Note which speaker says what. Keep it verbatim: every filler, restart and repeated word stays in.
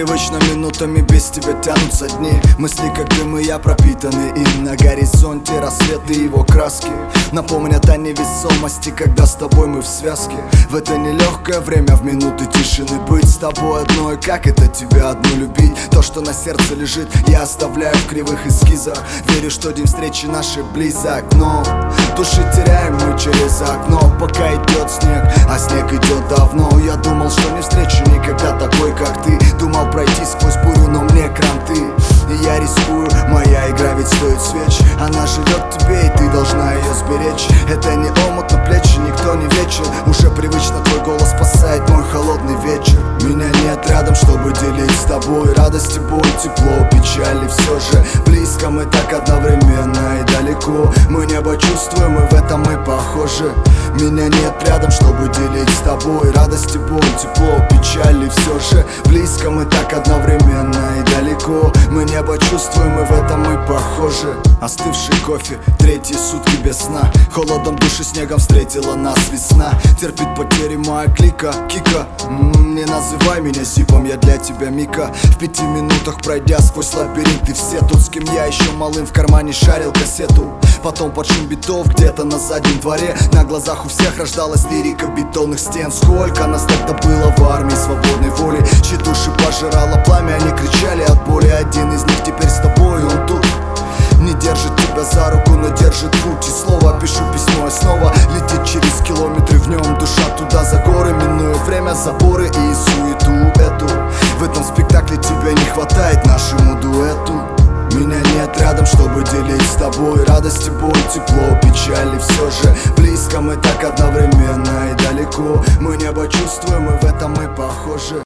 Speaker 1: Привычно минутами без тебя тянутся дни. Мысли как дым и я пропитаны им. На горизонте рассветы и его краски напомнят о невесомости, когда с тобой мы в связке. В это нелегкое время, в минуты тишины, быть с тобой одной, как это тебя одну любить. То, что на сердце лежит, я оставляю в кривых эскизах. Верю, что день встречи нашей близок, но души теряем мы через окно, пока идет снег, а снег идет давно. Я думал, что не встречу никогда такой, как ты. Думал пройти сквозь бурю, но мне кранты. И я рискую, моя игра ведь стоит свеч. Она живет в тебе, и ты должна ее сберечь. Это не омут на плечи, никто не вечен. Уже привычно твой голос спасает мой холодный вечер. Меня нет рядом, чтобы делить с тобой радость и боль, тепло, печаль, и все же близко мы так одновременно и далеко. Мы небо чувствуем, и в этом мы похожи. Меня нет рядом, чтобы делить с тобой радость и боль, тепло, печаль, и все же близко мы так одновременно и далеко. Мы небо чувствуем, и в этом мы похожи. Остывший кофе, третьи сутки без сна. Холодом души, снегом встретила нас весна. Терпит потери моя клика, кика. М-м, не называй меня Зипом, я для тебя Мика. В пяти минутах пройдя сквозь лабиринты все. Тот, с кем я еще малым в кармане шарил кассету. Потом под шум битов где-то на заднем дворе. На глазах у всех рождалась лирика бетонных стен. Сколько нас тогда было в армии свободной воли, чьи души пожирало пламя, они кричали от боли. Один из них теперь с тобой, он тут. Не держит тебя за руку, но держит путь. И снова пишу письмо, и снова летит через километры. В нем душа туда за горы, минуя время, заборы и суету эту. В этом спектакле тебя не хватает нашему дуэту. Меня нет рядом, чтобы делить с тобой радость и боль, тепло, печаль, и все же близко мы так одновременно и далеко. Мы небо чувствуем, и в этом мы похожи.